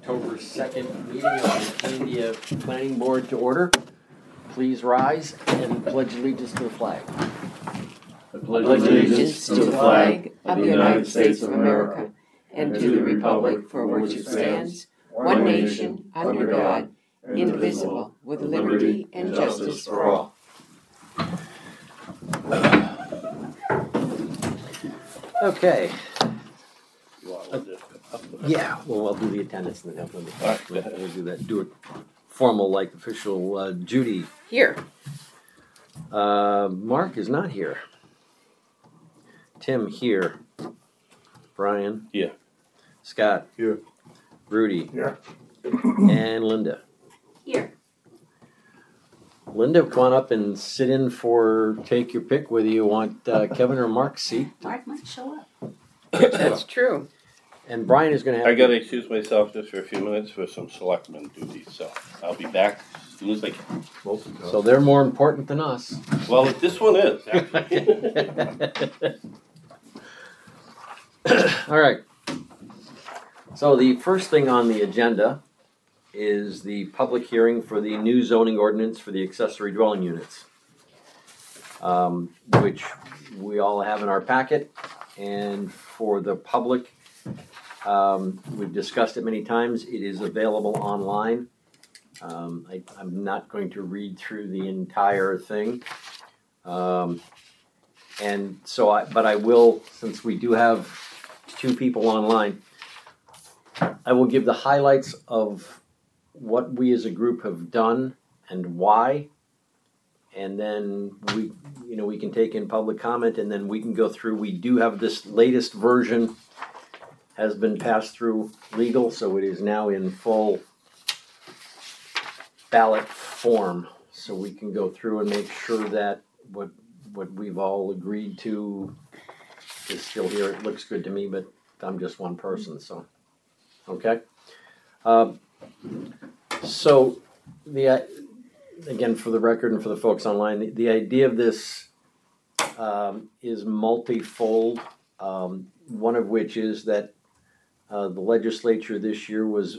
October 2nd meeting of the Candia Planning Board to order. Please rise and pledge allegiance to the flag. I pledge allegiance to the flag of the United States of America and to the republic for which it stands, one nation, under God, indivisible, with liberty and justice for all. Okay. Yeah, well, I'll do the attendance and then we'll do that. Do it formal, like official. Judy. Here. Mark is not here. Tim here. Brian. Here. Scott. Here. Rudy. Here. And Linda. Here. Linda, come on up and sit in for take your pick, whether you want Kevin or Mark's seat. Mark might show up. That's true. And Brian is going to have... I got to excuse myself just for a few minutes for some selectmen duties, so I'll be back as soon as I can. So they're more important than us. Well, this one is, actually. All right. So the first thing on the agenda is the public hearing for the new zoning ordinance for the accessory dwelling units, which we all have in our packet. And for the public, we've discussed it many times. It is available online. I'm not going to read through the entire thing. And so, but I will, since we do have two people online, I will give the highlights of what we as a group have done and why. And then we can take in public comment, and then we can go through. We do have this latest version has been passed through legal, so it is now in full ballot form. So we can go through and make sure that what we've all agreed to is still here. It looks good to me, but I'm just one person, so okay. So again, for the record and for the folks online, the idea of this is multifold. One of which is that the legislature this year was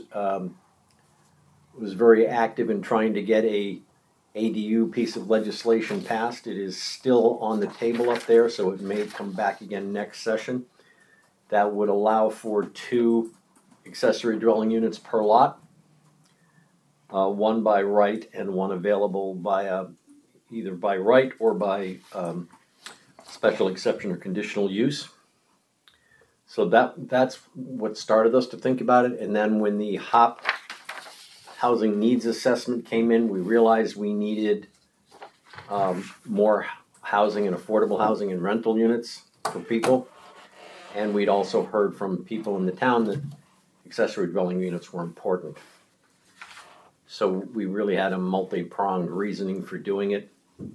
very active in trying to get a ADU piece of legislation passed. It is still on the table up there, so it may come back again next session. That would allow for 2 accessory dwelling units per lot. One by right and one available by either by right or by special exception or conditional use. So that's what started us to think about it. And then when the HOP housing needs assessment came in, we realized we needed more housing and affordable housing and rental units for people. And we'd also heard from people in the town that accessory dwelling units were important. So we really had a multi-pronged reasoning for doing it.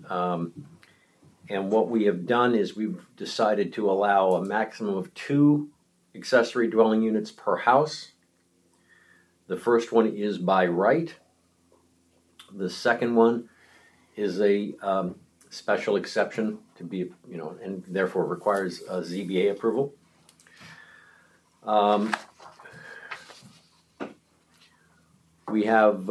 And what we have done is we've decided to allow a maximum of 2 accessory dwelling units per house. The first one is by right. The second one is a special exception to be, and therefore requires a ZBA approval. We have,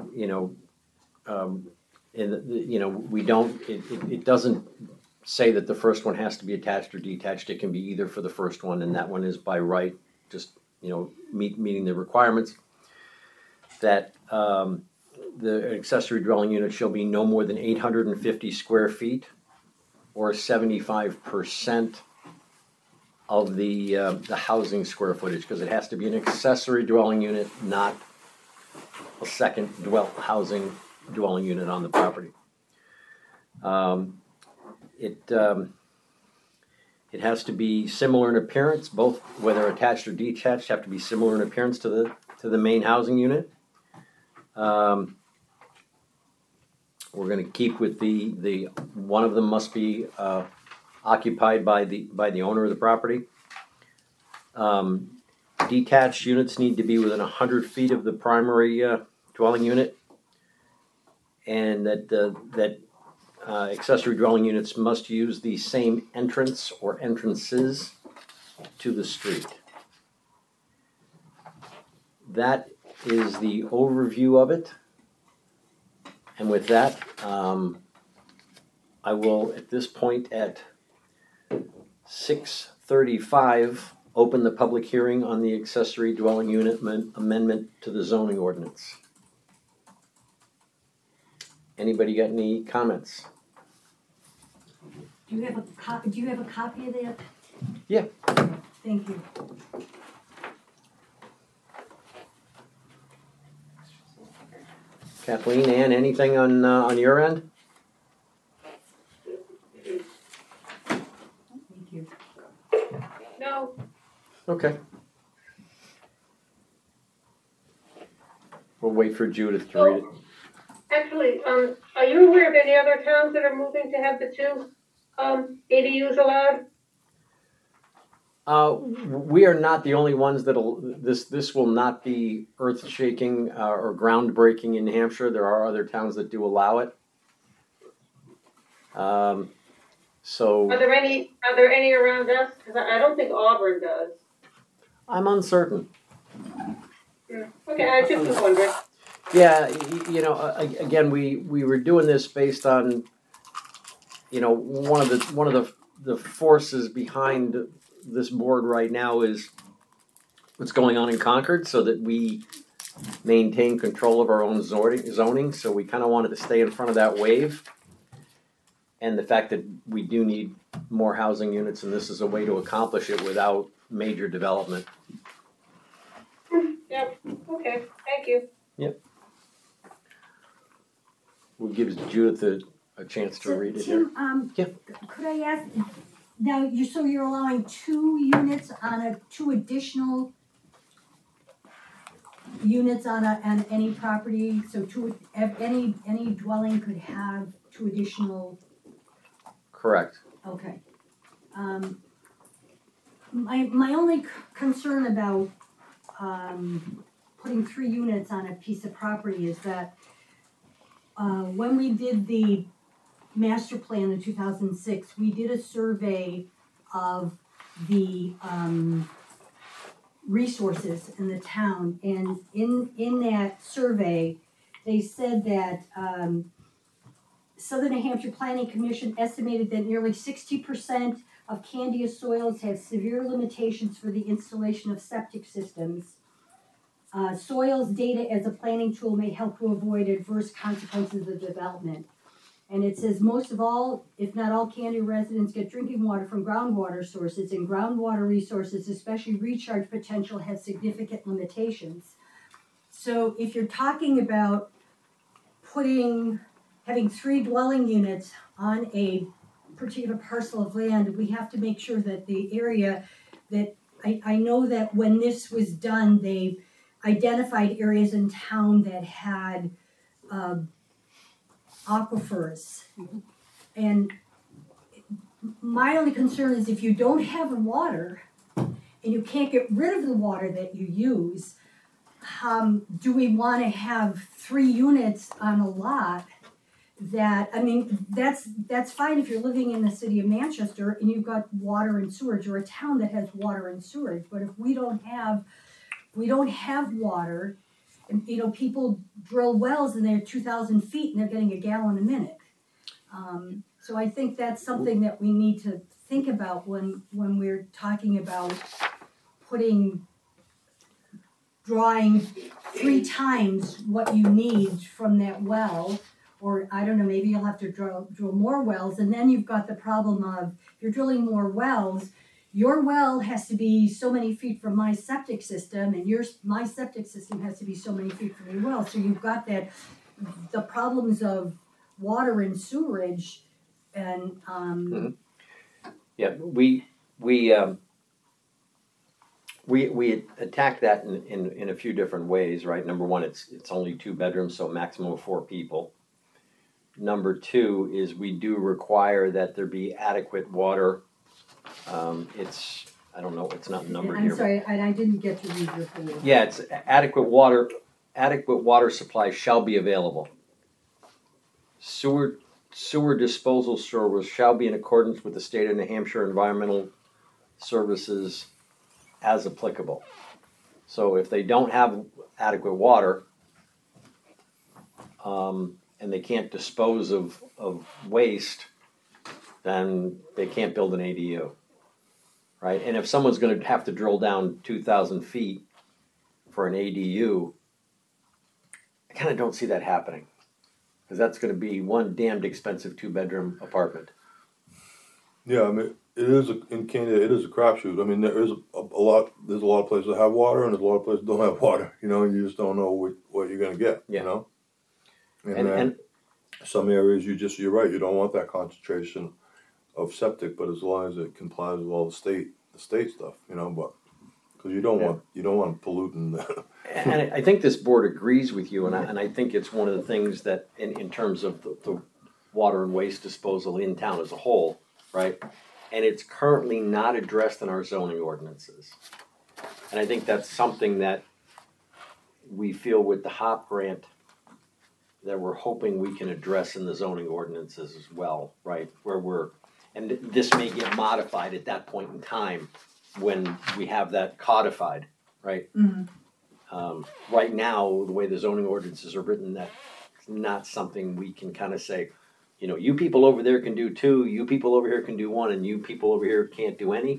we don't. It doesn't say that the first one has to be attached or detached. It can be either for the first one, and that one is by right. Just meeting the requirements. That the accessory dwelling unit shall be no more than 850 square feet, or 75% of the housing square footage, because it has to be an accessory dwelling unit, not a second housing dwelling unit on the property. It has to be similar in appearance. Both, whether attached or detached, have to be similar in appearance to the main housing unit. We're going to keep with the one of them must be occupied by the owner of the property. Detached units need to be within 100 feet of the primary dwelling unit, and that accessory dwelling units must use the same entrance or entrances to the street. That is the overview of it. And with that, I will, at this point at 6:35, open the public hearing on the accessory dwelling unit amendment to the zoning ordinance. Anybody got any comments? Do you have a copy of that? Yeah. Thank you. Kathleen, Ann, anything on your end? Thank you. No, Okay. We'll wait for Judith to read it. Actually, are you aware of any other towns that are moving to have the two, ADUs allowed? We are not the only ones this will not be earth shaking or groundbreaking in New Hampshire. There are other towns that do allow it. So Are there any around us? Because I don't think Auburn does. I'm uncertain. Okay, I just was wondering. Yeah, again, we were doing this based on, one of the forces behind this board right now is what's going on in Concord, so that we maintain control of our own zoning. So we kind of wanted to stay in front of that wave, and the fact that we do need more housing units, and this is a way to accomplish it without major development. Yep, okay, thank you. We'll give Judith a chance to read it here. Tim, Yeah. could I ask, now, you're allowing 2 units on 2 additional units on any property, so any dwelling could have 2 additional, Correct. okay. My only concern about, putting 3 units on a piece of property is that, when we did the master plan in 2006, we did a survey of the resources in the town, and in that survey, they said that Southern New Hampshire Planning Commission estimated that nearly 60% of Candia soils have severe limitations for the installation of septic systems. Soils data as a planning tool may help to avoid adverse consequences of development. And it says most of all, if not all, Candia residents get drinking water from groundwater sources, and groundwater resources, especially recharge potential, have significant limitations. So if you're talking about having 3 dwelling units on a particular parcel of land, we have to make sure that the area that, I know that when this was done, they identified areas in town that had aquifers. And my only concern is if you don't have water and you can't get rid of the water that you use, do we want to have 3 units on a lot that, that's fine if you're living in the city of Manchester and you've got water and sewage, or a town that has water and sewage, but if we don't have water, and people drill wells and they're 2,000 feet and they're getting a gallon a minute. So I think that's something that we need to think about when we're talking about drawing 3 times what you need from that well, or I don't know, maybe you'll have to drill more wells, and then you've got the problem of if you're drilling more wells, your well has to be so many feet from my septic system, and my septic system has to be so many feet from your well. So you've got the problems of water and sewerage, and Yeah, we attack that in a few different ways, right? Number one, it's only 2 bedrooms, so maximum of 4 people. Number 2 is we do require that there be adequate water. I don't know, it's not numbered here. I'm sorry, and I didn't get to read your whole. Yeah, it's adequate water supply shall be available. Sewer disposal service shall be in accordance with the state of New Hampshire environmental services as applicable. So if they don't have adequate water, and they can't dispose of waste, then they can't build an ADU, right? And if someone's going to have to drill down 2,000 feet for an ADU, I kind of don't see that happening, because that's going to be one damned expensive 2-bedroom apartment. Yeah, I mean, in Canada, it is a crapshoot. I mean, there's a lot of places that have water, and there's a lot of places that don't have water, you know, and you just don't know what you're gonna get, Yeah. you know? And Some areas, you're right, you don't want that concentration of septic, but as long as it complies with all the state stuff, you know, but, cause you don't want polluting the. And I think this board agrees with you, and I think it's one of the things that, in terms of the water and waste disposal in town as a whole, right? And it's currently not addressed in our zoning ordinances. And I think that's something that we feel with the HOP grant that we're hoping we can address in the zoning ordinances as well, right? And this may get modified at that point in time when we have that codified, right? Right now, the way the zoning ordinances are written, that's not something we can kind of say, you know, you people over there can do 2, you people over here can do 1, and you people over here can't do any.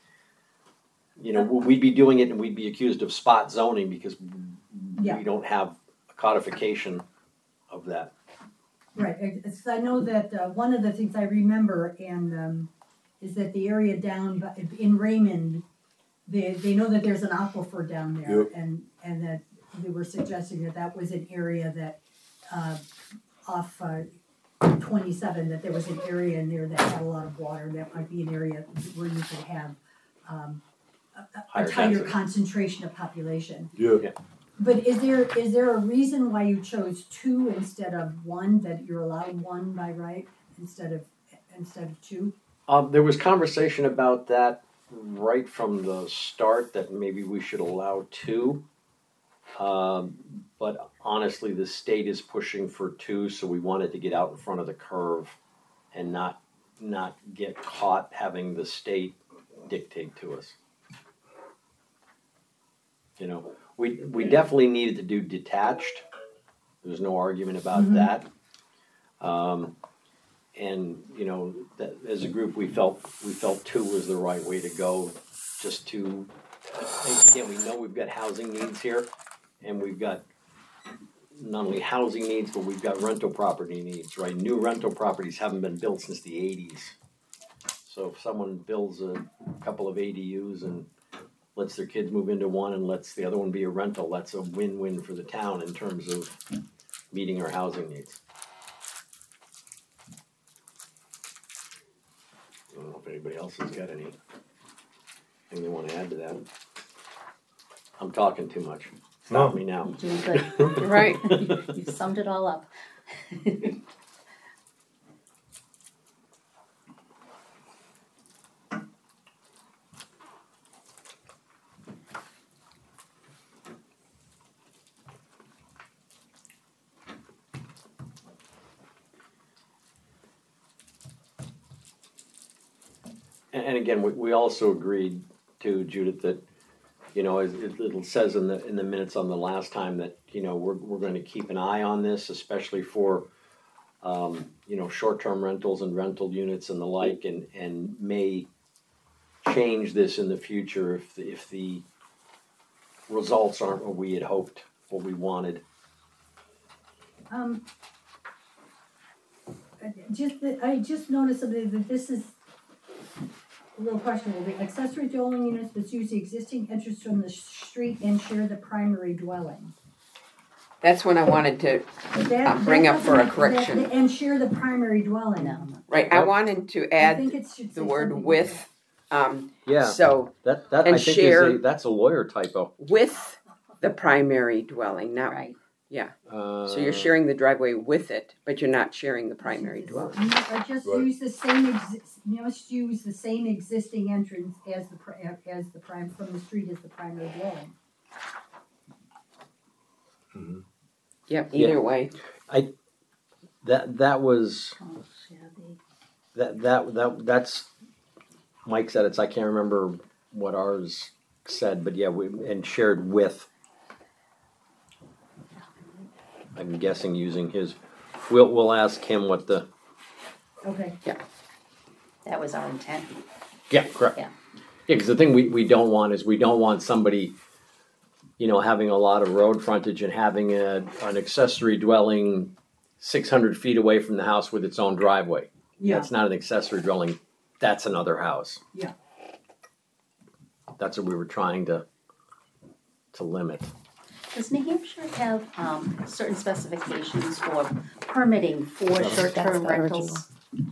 You know, we'd be doing it and we'd be accused of spot zoning because we don't have a codification of that. Right, I know that one of the things I remember is that the area down in Raymond, they know that there's an aquifer down there, Yep. and that they were suggesting that was an area that off 27, that there was an area in there that had a lot of water. That might be an area where you could have a Higher tighter density. concentration of population. Yeah, But is there a reason why you chose 2 instead of 1, that you're allowed 1 by right instead of 2? There was conversation about that right from the start, that maybe we should allow 2. But honestly, the state is pushing for 2, so we wanted to get out in front of the curve and not get caught having the state dictate to us. You know, we definitely needed to do detached. There's no argument about that. And you know, that as a group, we felt 2 was the right way to go. Just to, again, we know we've got housing needs here, and we've got not only housing needs, but we've got rental property needs, right? New rental properties haven't been built since the 80s. So if someone builds a couple of ADUs and lets their kids move into one and lets the other one be a rental, that's a win-win for the town in terms of meeting our housing needs. I don't know if anybody else has got anything they want to add to that. I'm talking too much. Stop me now. You're doing good. You're right. You've summed it all up. And again, we also agreed to, Judith, that, you know, as it says in the minutes on the last time, that, you know, we're going to keep an eye on this, especially for, you know, short-term rentals and rental units and the like, and may change this in the future if the results aren't what we had hoped, what we wanted. I just noticed something, that this is a little questionable. The accessory dwelling units that use the existing entrance from the street and share the primary dwelling. That's when I wanted to bring up for a correction. And share the primary dwelling. No. Right, I wanted to I add think it should say the word something with, Yeah, so that and I think share- that's a lawyer typo. with the primary dwelling, not, Right. so you're sharing the driveway with it, but you're not sharing the primary dwelling. I just Right. use the same you must use the same existing entrance as the prime from the street as the primary dwelling. Yep, either way. That was that's Mike's edits. I can't remember what ours said, but yeah, and shared with. I'm guessing using his, we'll ask him what the, Okay, That was our intent. yeah, correct. Yeah. Yeah, because the thing we don't want is we don't want somebody, having a lot of road frontage and having an accessory dwelling 600 feet away from the house with its own driveway. yeah, That's not an accessory dwelling, that's another house. Yeah. That's what we were trying to limit. Does New Hampshire have certain specifications for permitting for short-term rentals?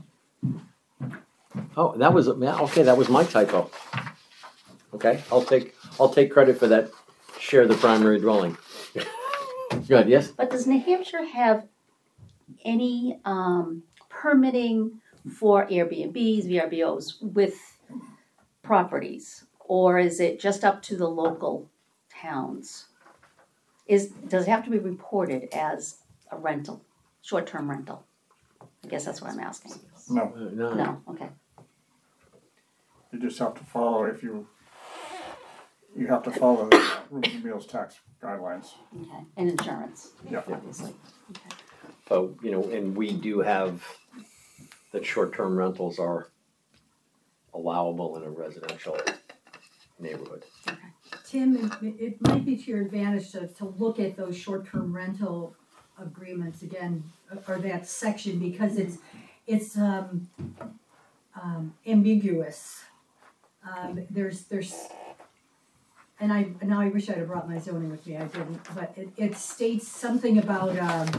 Oh, that was, okay, that was my typo. Okay, I'll take credit for that, share the primary dwelling. Good, yes? But does New Hampshire have any permitting for Airbnbs, VRBOs with properties? Or is it just up to the local towns? Does it have to be reported as a rental, short-term rental? I guess that's what I'm asking. No, No. No, okay. you just have to follow, you have to follow the rooms and meals tax guidelines. Okay, and insurance, Yeah. obviously. Okay. So, and we do have that short-term rentals are allowable in a residential neighborhood. Tim, it might be to your advantage to look at those short-term rental agreements again, or that section, because it's ambiguous. There's, and I wish I'd have brought my zoning with me, I didn't, but it states something about,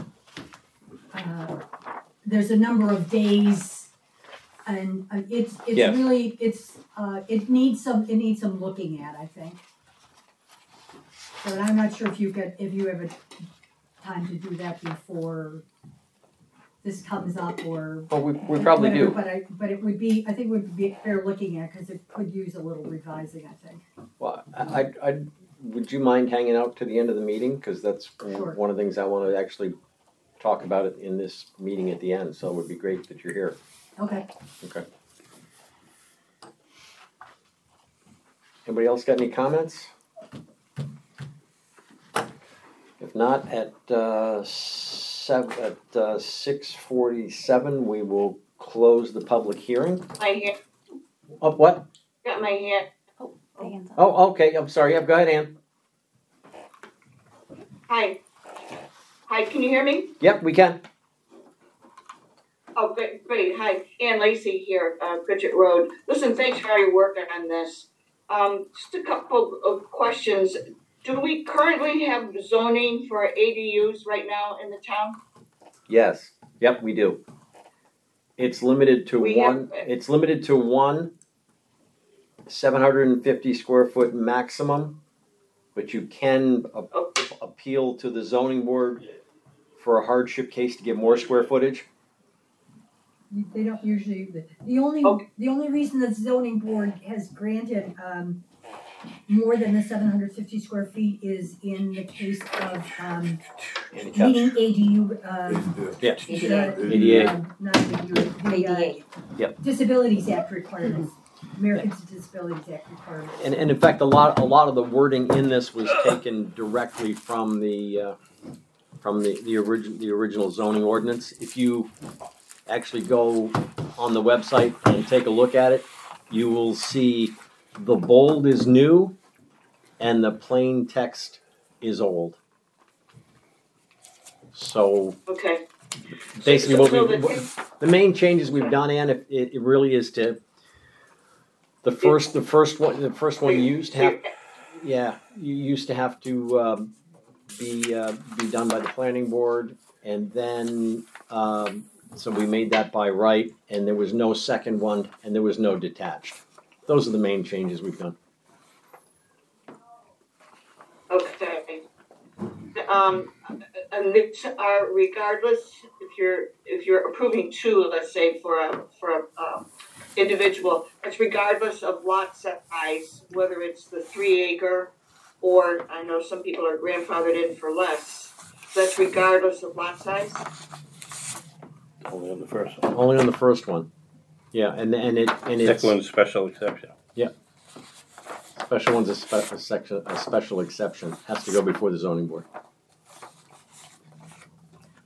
there's a number of days, and it's Yes. really, it needs some looking at, I think. But I'm not sure if you have a time to do that before this comes up, or. Well, we probably whatever, do. But it would be, I think it would be fair looking at, because it could use a little revising, I think. Well, would you mind hanging out to the end of the meeting? Because that's Sure. one of the things I want to actually talk about it in this meeting at the end, so it would be great that you're here. Okay. Okay. Anybody else got any comments? If not, at 6:47, we will close the public hearing. My hand, Oh, what? got my hand. The hands up. Oh, okay, I'm sorry. Go ahead, Ann. Hi. Hi, can you hear me? Yep, we can. Oh, great. Hi, Ann Lacy here, Bridget Road. Listen, thanks for all your work on this. Just a couple of questions. Do we currently have zoning for ADUs right now in the town? Yes. Yep, we do. It's limited to We one. have- It's limited to one 750 square foot maximum, but you can appeal to the zoning board for a hardship case to get more square footage. They don't usually, the only reason the zoning board has granted, more than the 750 square feet is in the case of, Handicap. meeting ADU, Yeah. ADA. not ADU, the, ADA. Yep. Disabilities Act requirements, Americans with Disabilities Act requirements. And in fact, a lot of the wording in this was taken directly from the original zoning ordinance. If you actually go on the website and take a look at it, you will see the bold is new and the plain text is old. So Okay. basically, So the main changes we've done, Ann, it really is to the first one you used to have. Yeah, you used to have to be done by the planning board, and then so we made that by right, and there was no second one, and there was no detached. Those are the main changes we've done. Okay. And it's, regardless, if you're approving two, let's say for a individual, it's regardless of lot size, whether it's the 3 acre, or I know some people are grandfathered in for less. That's regardless of lot size. Only on the first one. Only on the first one. Yeah, and it's Second one's special exception. special one's a special exception. Has to go before the zoning board.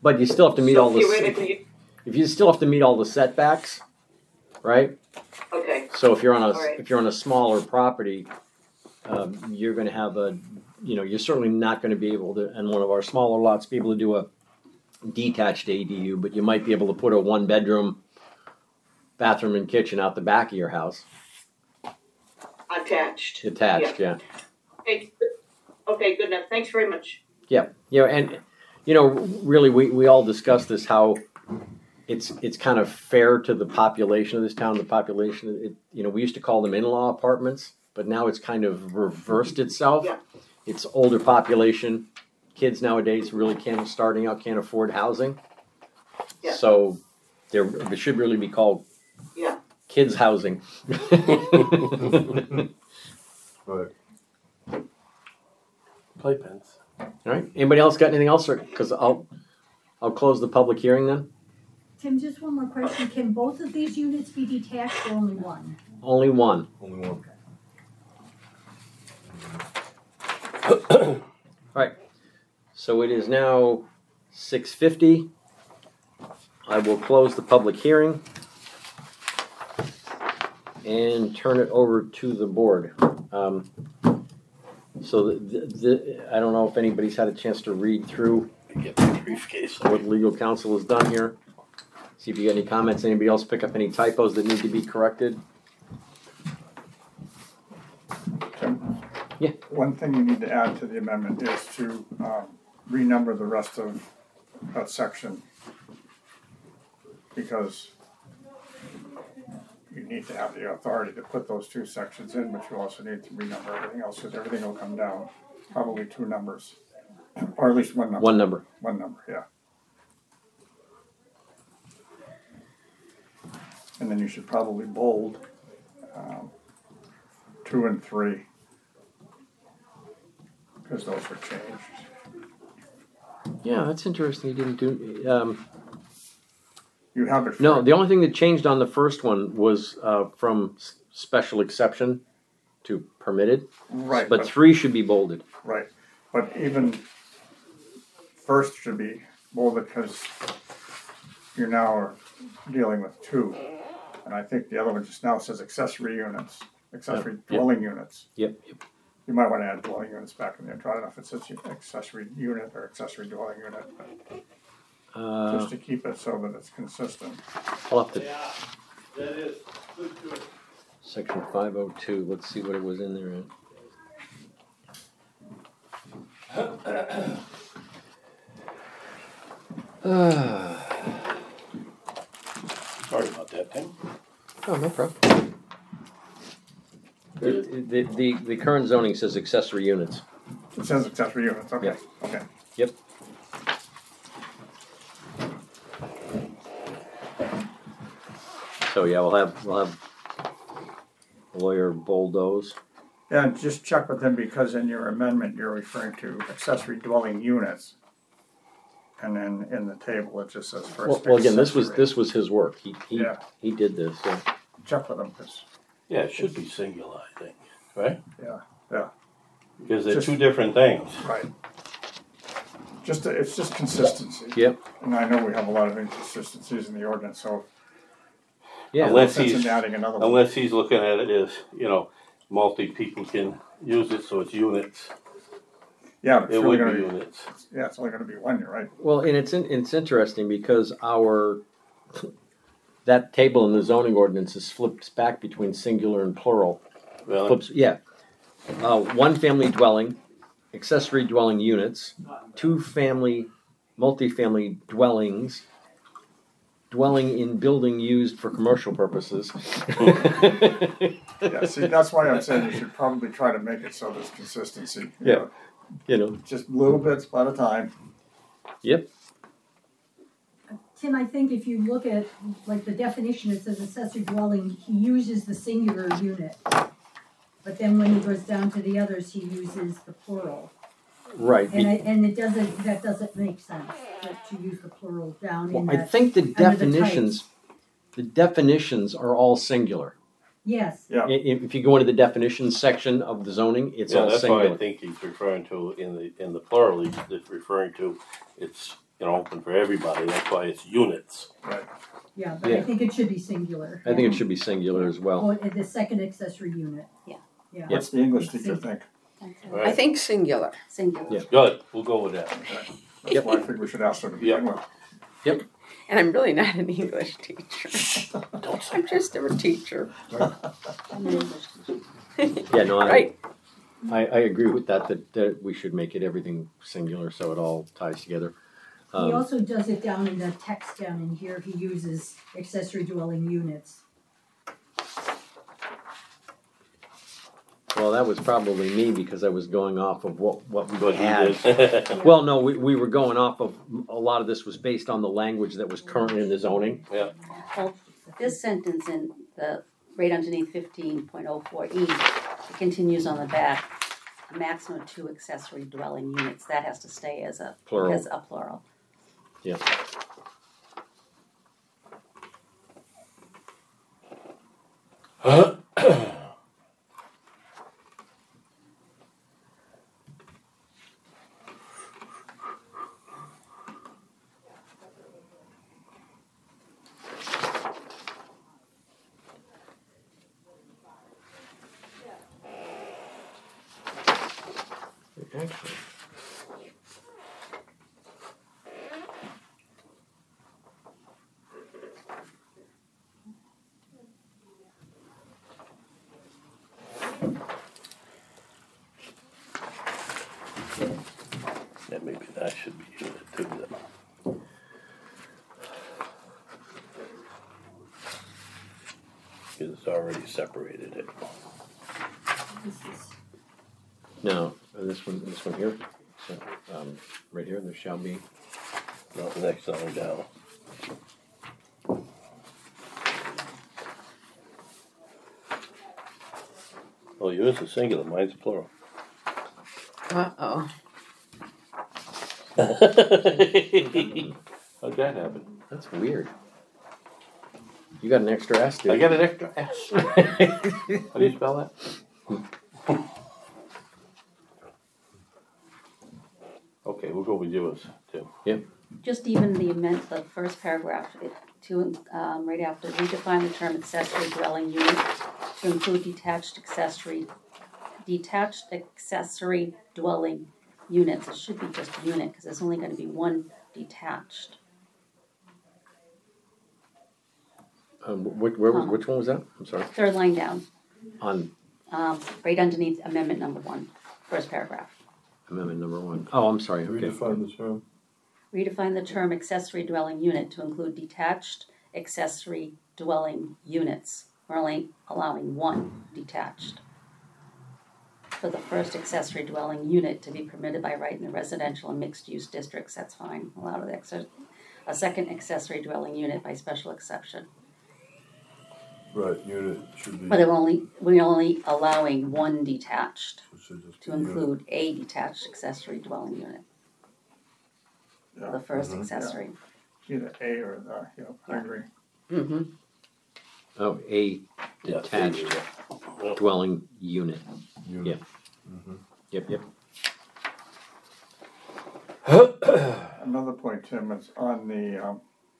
But you still have to meet all So the, theoretically, if you still have to meet all the setbacks, right? okay, So if you're on a, Alright. if you're on a smaller property, you're gonna have you're certainly not gonna be able to, in one of our smaller lots, be able to do a detached ADU, but you might be able to put a 1-bedroom bathroom and kitchen out the back of your house, attached. attached, yeah. Okay, good enough. Thanks very much. Yeah, and really, we all discussed this, how it's kind of fair to the population of this town. The population, we used to call them in-law apartments, but now it's kind of reversed itself. Yeah. It's older population. Kids nowadays really can't afford housing. Yeah. So it should really be called Yeah. kids housing. Right. Playpens. All right. Anybody else got anything else? Because I'll close the public hearing then. Tim, just one more question. Can both of these units be detached or only one? Only one. Only one. All right. So it is now 6:50. I will close the public hearing and turn it over to the board. So I don't know if anybody's had a chance to read through Get the briefcase. what legal counsel has done here. See if you got any comments. Anybody else pick up any typos that need to be corrected? Tim? Yeah. One thing you need to add to the amendment is to renumber the rest of that section. Because you need to have the authority to put those 2 sections in, but you also need to renumber everything else, because everything will come down, probably 2 numbers. Or at least 1 number. One number. 1 number, yeah. And then you should probably bold 2 and 3, because those were changed. Yeah, that's interesting. You didn't do. You have it. No, the only thing that changed on the first one was from special exception to permitted. Right, But 3 should be bolded. right. But even first should be bolded, because you're now dealing with 2. And I think the other one just now says accessory units, accessory Yeah. dwelling units. Yep. You might want to add dwelling units back in there. I don't know if it says accessory unit or accessory dwelling unit, but just to keep it so that it's consistent. I'll have to. Yeah, that is. Section 502. Let's see what it was in there. Sorry about that, Tim. Oh, no problem. The current zoning says accessory units. It says accessory units, okay, Yeah. okay. Yep. So yeah, we'll have lawyer bulldoze. Yeah, just check with them, because in your amendment, you're referring to accessory dwelling units. And then in the table, it just says first. Well, again, this accessory. was his work. Yeah. He did this. So. Check with them, because, Yeah, it should be singular, I think, right? yeah, Because they're Just- 2 different things. right. It's just consistency. Yep. And I know we have a lot of inconsistencies in the ordinance, so Yeah. Unless no sense he's- in adding another one. Unless he's looking at it as, multi people can use it, so it's units. Yeah, but It it's only would gonna be be, units. yeah, it's only gonna be 1, you're right. Well, and it's interesting because that table in the zoning ordinance is flipped back between singular and plural. Really? Flips, yeah. 1-family dwelling, accessory dwelling units, 2-family, multifamily dwellings, dwelling in building used for commercial purposes. Yeah, see, that's why I'm saying you should probably try to make it so there's consistency. Yeah. Just little bits at a time. Yep. Tim, I think if you look at, like, the definition, it says accessory dwelling, he uses the singular unit. But then when he goes down to the others, he uses the plural. Right. And that doesn't make sense, to use the plural down in Well, I that. think the under the definitions are all singular. Yes, Yeah, If you go into the definitions section of the zoning, it's Yeah, all that's singular. why I think he's referring to, in the plural, he's referring to, it's open for everybody, that's why it's units. Right. Yeah, but I Yeah. think it should be singular. I think it should be singular as well. Oh, and the second accessory unit. Yeah. Yeah. What's the English teacher think? I think singular. Singular. Yeah. Good, we'll go with that. That's why I think we should ask her to begin with. And I'm really not an English teacher. Don't say I'm just a teacher. I'm an English teacher. Yeah, no, Right. I agree with that we should make it everything singular so it all ties together. He also does it down in the text down in here, he uses accessory dwelling units. Well, that was probably me because I was going off of what we what he had. did. Well, no, we were going off of, a lot of this was based on the language that was currently in the zoning. Well, this sentence in the, right underneath 15.04E, it continues on the back, a maximum of 2 accessory dwelling units. That has to stay as a Plural. As a plural. Yeah. Actually, Yeah, maybe that should be unit too then. Because it's already separated it. This is, no, this one here, so, right here, there shall be. Not the next line down. Oh, yours is singular, mine's plural. Uh-oh. How'd that happen? That's weird. You got an extra S, dude. I got an extra S. How do you spell that? Okay, we'll go with yours too. Just even the first paragraph, right after, redefine the term accessory dwelling unit to include detached accessory dwelling units. It should be just unit, because there's only gonna be one detached. Which one was that? I'm sorry. Third line down, On right underneath amendment number 1, first paragraph. amendment number 1. Oh, I'm sorry, okay. Redefine the term. Redefine the term accessory dwelling unit to include detached accessory dwelling units. We're only allowing 1 detached. For the first accessory dwelling unit to be permitted by right in the residential and mixed-use districts, that's fine. Allowed a second accessory dwelling unit by special exception. Right, unit should be. But we're only allowing 1 detached should just to be unit. include a detached accessory dwelling unit. For the first accessory. Either A or the, I agree. Mm-hmm. Oh, a Yeah, detached yeah. dwelling unit. Unit. Yep. Another point, Tim, is on the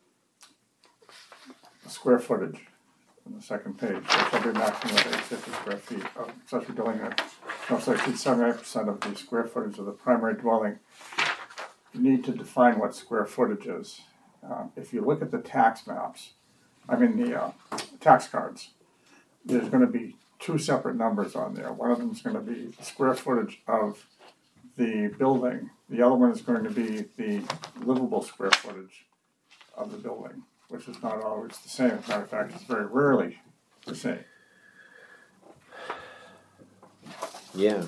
square footage on the second page. There shall be a maximum of 850 square feet of accessory dwelling unit. No, so 78% of the square footage of the primary dwelling. You need to define what square footage is. If you look at the tax maps, the tax cards, there's going to be 2 separate numbers on there. One of them is going to be the square footage of the building. The other one is going to be the livable square footage of the building, which is not always the same. As a matter of fact, it's very rarely the same. Yeah.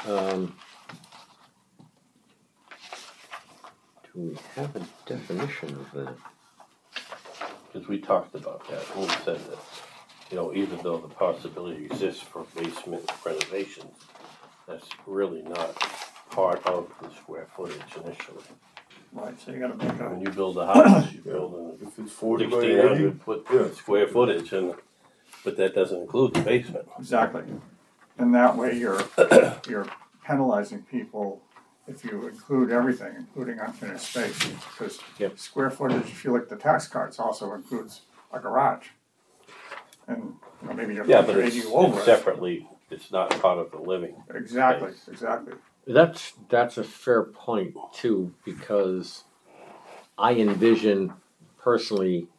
Do we have a definition of that? Because we talked about that, and we said that, even though the possibility exists for basement renovations, that's really not part of the square footage initially. Right, so you gotta make When a, you build a house, you build If it's a 40 by 80, 1,600 foot yeah. square footage, but that doesn't include the basement. exactly. And that way you're penalizing people if you include everything, including unfinished space, because Yep. square footage, if you look at the tax cards, also includes a garage. And, you know, maybe you're Yeah, putting but your it's ADU over it. separately, it's not part of the living. Exactly, exactly. That's a fair point too, because I envision personally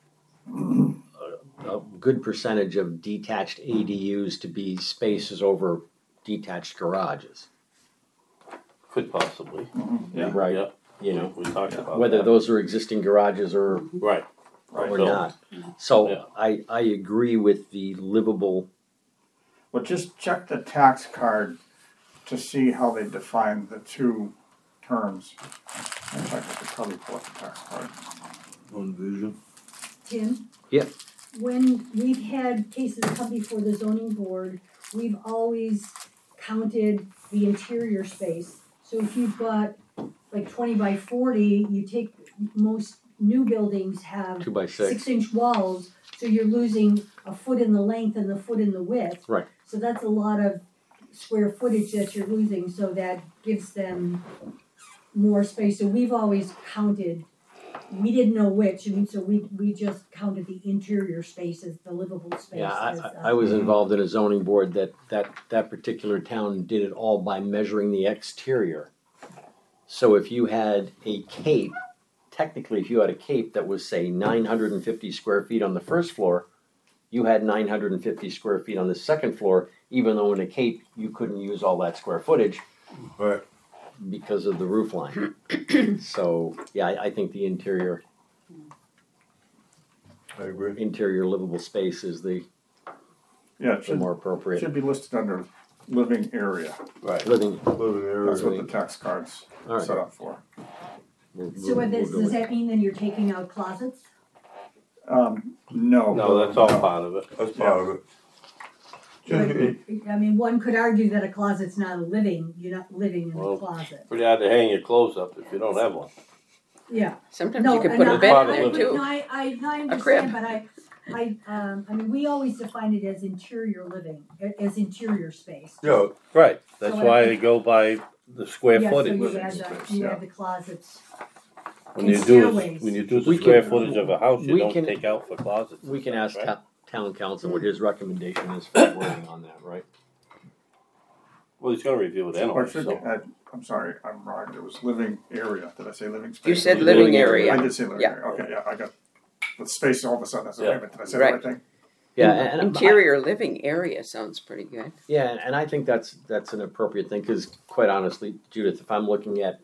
a good percentage of detached ADUs to be spaces over detached garages. Could possibly. Yeah. Right. Yeah. You know, We talked about whether that. those are existing garages or Right. Right. or So- not. So Yeah. I agree with the livable. But just check the tax card to see how they define the two terms. In fact, I could probably pull up the tax card. On vision. Tim? Yeah. When we've had cases come before the zoning board, we've always counted the interior space. So if you've got like 20 by 40, you take, most new buildings have 2x6. 6-inch walls, so you're losing a foot in the length and the foot in the width. Right. So that's a lot of square footage that you're losing, so that gives them more space. So we've always counted, we didn't know which, and so we just counted the interior space as the livable space. Yeah, as, I was involved in a zoning board that particular town did it all by measuring the exterior. So if you had a cape, technically if you had a cape that was say 950 square feet on the first floor, you had 950 square feet on the second floor, even though in a cape you couldn't use all that square footage Right. because of the roof line. So yeah, I think the interior I agree. livable space is the Yeah, it the should, more appropriate. should be listed under living area. Right. Living. Living That's area. what the tax card's All right. set up for. So what this, does that mean then you're taking out closets? No. No, that's all part of it. That's part of it. I mean, one could argue that a closet's not a living, you're not living in Well, a closet. Pretty hard to hang your clothes up if you don't have one. Yeah. Sometimes No, you can and put I- a bed Part in of there living. too. No, I crib. understand, but I mean, we always define it as interior living, as interior space. Yeah, Right. That's So why I- they go by the square Yeah, so footage. you add space, you yeah. add the closets. When and you do stairways. the We square can- footage of a house, you we don't can- take out for closets. We can and ask stuff, right? town council what his recommendation is for wording on that, right? Well, he's gonna review it Or anyway, it should be, so. I'm sorry, I'm wrong, it was living area, did I say living space? You said Living living area. I area. did say living Yeah. area, okay, yeah, I got, with space all of a sudden, I said, Yeah. wait a minute, did I say the right Right. thing? Yeah, and Interior living area sounds pretty good. yeah, and I think that's an appropriate thing because, quite honestly, Judith, if I'm looking at,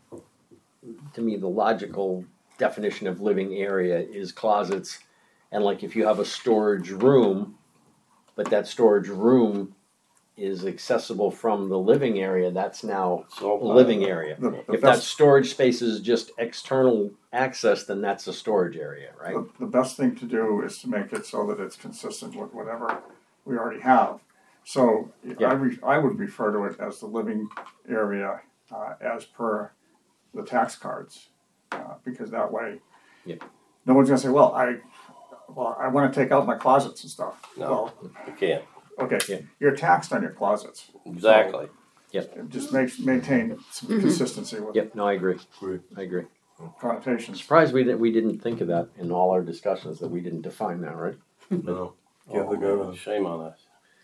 to me, the logical definition of living area is closets, and like if you have a storage room, but that storage room is accessible from the living area, that's now It's all a part living of it. area. The If that best, storage space is just external access, then that's a storage area, right? the best thing to do is to make it so that it's consistent with whatever we already have. So Yeah. I would refer to it as the living area, as per the tax cards, because that way, Yeah. no one's gonna say, well, I wanna take out my closets and stuff. No. Well, You can't. okay, Yeah. you're taxed on your closets. Exactly. It just maintain some consistency with Yep, no, I agree. Agree. I agree. connotations. Surprised we didn't think of that in all our discussions, that we didn't define that, right? no. Can't Oh, think man, of it. shame on us.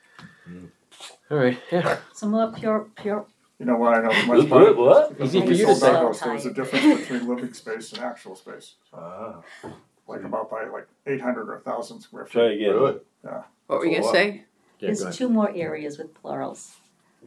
All right, yeah. Some more pure, You know what I know from my What? spot? What? Easy for When you to sold say. our house, there was a difference between living space and actual space, Ah, like about by like 800 or 1,000 square Try feet. again. really? What were you That's a gonna lot. say? Yeah, go There's ahead. 2 more areas with plurals.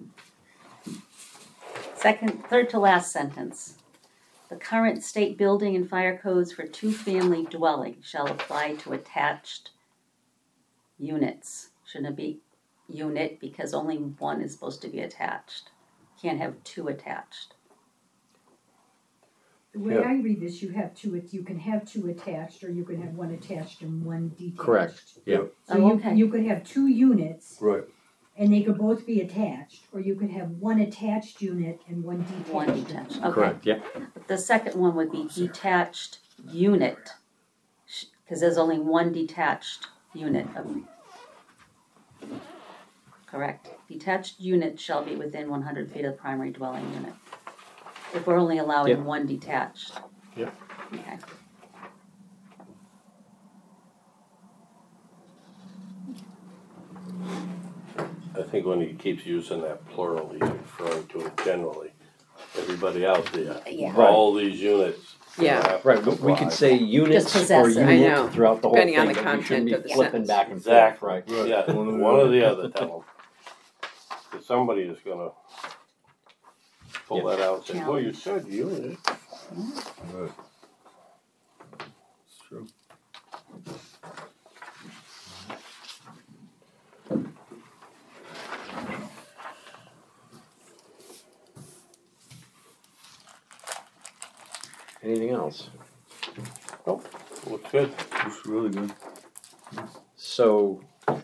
Third to last sentence. The current state building and fire codes for 2-family dwelling shall apply to attached units. Shouldn't it be unit, because only one is supposed to be attached. Can't have 2 attached. The way Yeah. I read this, you can have 2 attached, or you can have 1 attached and 1 detached. Correct. Yeah. So Oh, okay. you could have 2 units, Right. and they could both be attached, or you could have 1 attached unit and 1 detached. One unit. detached, okay. Correct, yeah. The second one would be detached unit, because there's only one detached unit of. Correct. Detached unit shall be within 100 feet of the primary dwelling unit. if we're only allowing Yep. one detached. Yep. Okay. I think when he keeps using that plural, he's referring to it generally. Everybody out there, Yeah. all these units. Yeah. have to Right, we comply. could say units or possessive. I know. unit throughout the whole thing, Depending on the but we shouldn't content be of the flipping sentence. back and forth, Exactly. right? Right. Yeah, one or the other, tell them. 'Cause somebody is gonna pull that out and say, well, you said unit. Right. It's true. Anything else? Looks good. It's really good. So,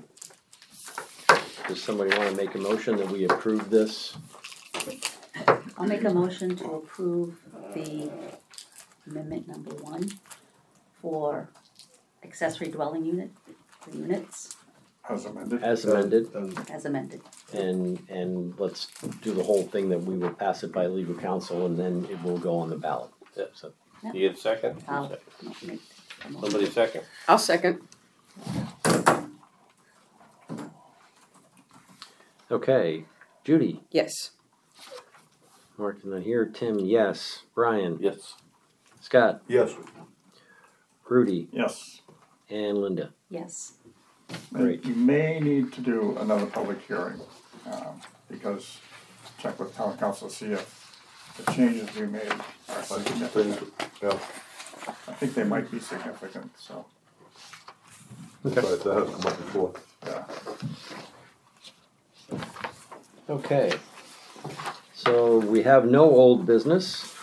does somebody wanna make a motion that we approve this? I'll make a motion to approve the amendment number 1 for accessory dwelling units As amended. As amended, as amended. and let's do the whole thing that we will pass it by legal counsel and then it will go on the ballot. Yeah. So, You get a second? Who I'll second? make a motion. Somebody second. I'll second. okay, Judy, Yes. Mark's not here, Tim, yes, Brian, Yes. Scott, Yes. Rudy, Yes. and Linda. Yes. Great. You may need to do another public hearing, because check with town council, see if the changes we made are significant. Yeah. I think they might be significant, so, Right, that has come up before. yeah. Okay, so we have no old business.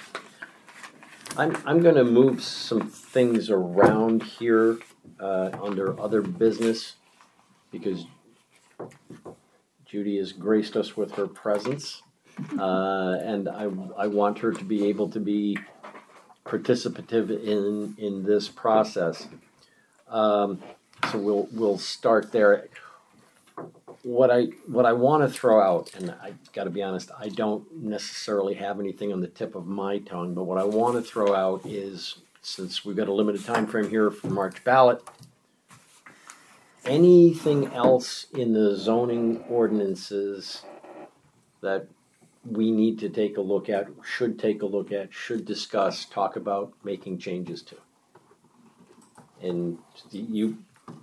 I'm gonna move some things around here, under other business, because Judy has graced us with her presence. And I want her to be able to be participative in this process. So we'll start there. What I want to throw out, and I got to be honest, I don't necessarily have anything on the tip of my tongue, but what I want to throw out is, since we've got a limited time frame here for March ballot, anything else in the zoning ordinances that we need to take a look at, should take a look at, should discuss, talk about making changes to. And you,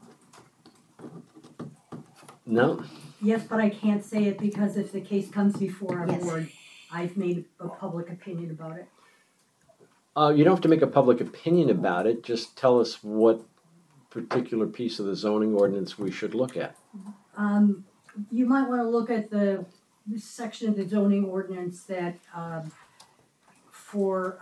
no? Yes, but I can't say it because if the case comes before our Yes. board, I've made a public opinion about it. You don't have to make a public opinion about it, just tell us what particular piece of the zoning ordinance we should look at. You might wanna look at the section of the zoning ordinance that, for,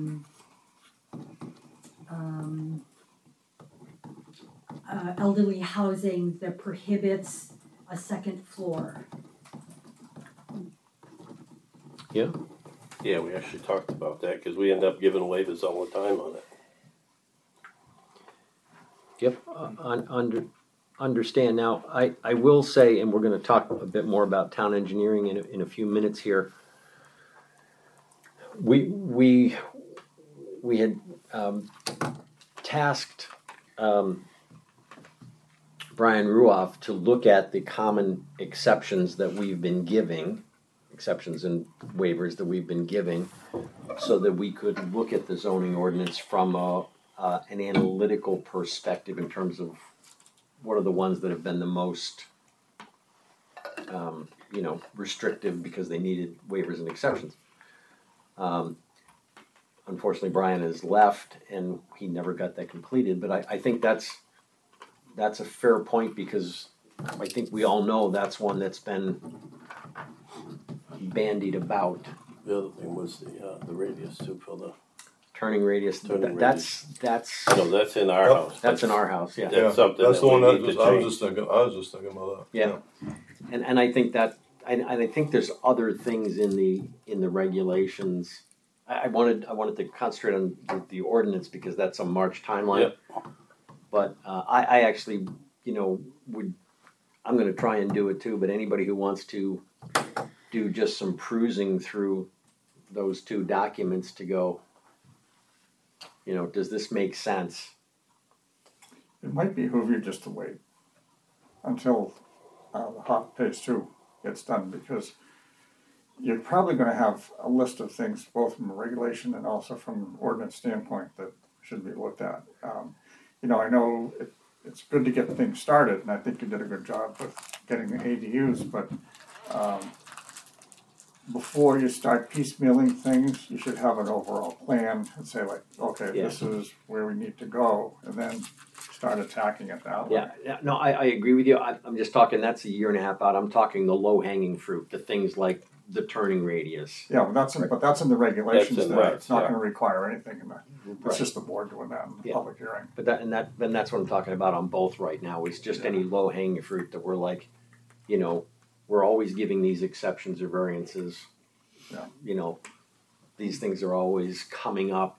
elderly housing that prohibits a second floor. Yeah, we actually talked about that, cause we end up giving waivers all the time on it. Yep, understand. Now, I will say, and we're gonna talk a bit more about town engineering in a few minutes here. We had tasked Brian Ruoff to look at the common exceptions that we've been giving, exceptions and waivers that we've been giving, so that we could look at the zoning ordinance from an analytical perspective in terms of what are the ones that have been the most, restrictive because they needed waivers and exceptions. Unfortunately, Brian has left and he never got that completed, but I think that's a fair point because I think we all know that's one that's been bandied about. The other thing was the radius too for the, Turning radius, Turning that's no, that's in our house. that's in our house, yeah. That's something That's that the one we that need to was, I was change. just thinking about that. Yeah. And I think that I think there's other things in the regulations. I wanted to concentrate on the ordinance because that's a March timeline. But I actually, I'm gonna try and do it too, but anybody who wants to do just some perusing through those two documents to go, you know, does this make sense? It might behoove you just to wait until the hot phase 2 gets done, because you're probably gonna have a list of things, both from a regulation and also from an ordinance standpoint, that should be looked at. You know, I know it's good to get things started, and I think you did a good job with getting the ADUs, but before you start piecemealing things, you should have an overall plan and say like, okay, Yeah. this is where we need to go, and then start attacking it that way. Yeah, no, I agree with you. I'm just talking, that's a year and a half out. I'm talking the low hanging fruit, the things like the turning radius. Yeah, but that's in the regulations That's in there. regs, It's not yeah. gonna require anything in the, it's Right. just the board doing that in the Yeah. public hearing. But then that's what I'm talking about on both right now, is just any low hanging fruit that we're like, you know, we're always giving these exceptions or variances. Yeah. You know, these things are always coming up.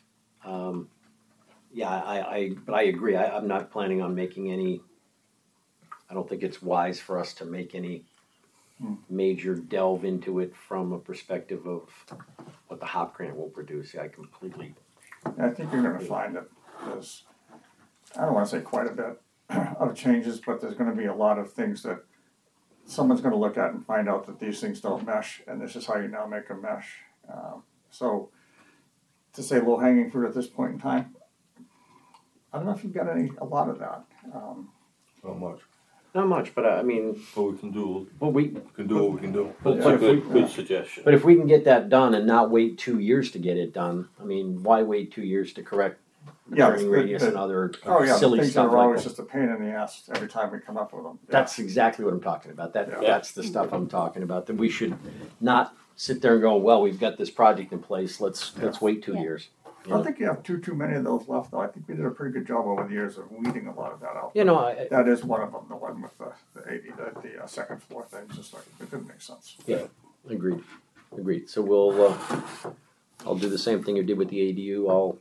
But I agree. I'm not planning on making any, I don't think it's wise for us to make any major delve into it from a perspective of what the HOP grant will produce. I completely, And I think you're gonna find that there's, I don't wanna say quite a bit of changes, but there's gonna be a lot of things that someone's gonna look at and find out that these things don't mesh, and this is how you now make them mesh. So, to say low hanging fruit at this point in time, I don't know if you've got a lot of that. Not much, not much, but I mean, but we can do, well, we what we can do. That's But a if good, we- good suggestion. But if we can get that done and not wait 2 years to get it done, I mean, why wait 2 years to correct the Yeah, turning the- radius the- and other Oh, yeah, the silly things that stuff are like always that? just a pain in the ass every time we come up with them. Yeah. That's exactly what I'm talking about. Yeah. That's the stuff I'm talking about, that we should not sit there and go, well, we've got this project in place, let's wait 2 Yeah. years. I don't think you have too many of those left, though. I think we did a pretty good job over the years of weeding a lot of that out. You know, I, That is one of them, the one with the second floor thing, just like, it didn't make sense. agreed. So I'll do the same thing you did with the ADU. I'll